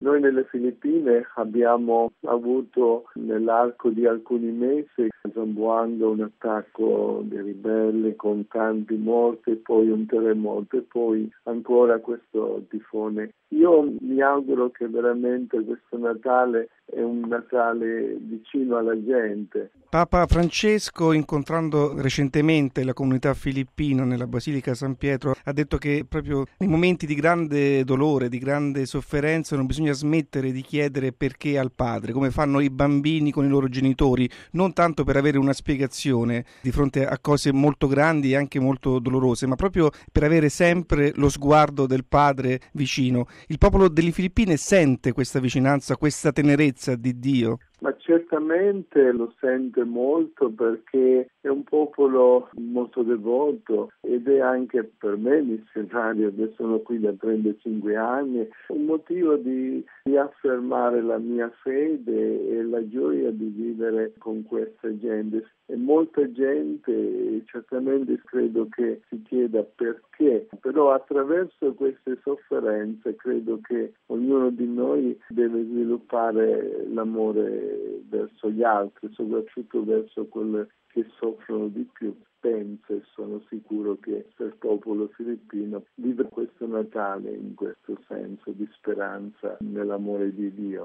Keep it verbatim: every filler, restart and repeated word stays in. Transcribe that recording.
Noi nelle Filippine abbiamo avuto nell'arco di alcuni mesi a Zamboanga un attacco di ribelli con tanti morti, poi un terremoto e poi ancora questo tifone. Io mi auguro che veramente questo Natale è un Natale vicino alla gente. Papa Francesco, incontrando recentemente la comunità filippina nella Basilica San Pietro, ha detto che proprio nei momenti di grande dolore, di grande sofferenza, non bisogna smettere di chiedere perché al Padre, come fanno i bambini con i loro genitori, non tanto per avere una spiegazione di fronte a cose molto grandi e anche molto dolorose, ma proprio per avere sempre lo sguardo del Padre vicino. Il popolo delle Filippine sente questa vicinanza, questa tenerezza di Dio? Ma certamente lo sente molto perché è un popolo molto devoto ed è anche per me missionario, adesso sono qui da trentacinque anni, un motivo di, di affermare la mia fede e la gioia di vivere con questa gente. E molta gente certamente credo che si chieda perché, però attraverso queste sofferenze credo che ognuno di noi deve sviluppare l'amore verso gli altri, soprattutto verso quelle che soffrono di più. Penso e sono sicuro che il popolo filippino vive questo Natale in questo senso di speranza nell'amore di Dio.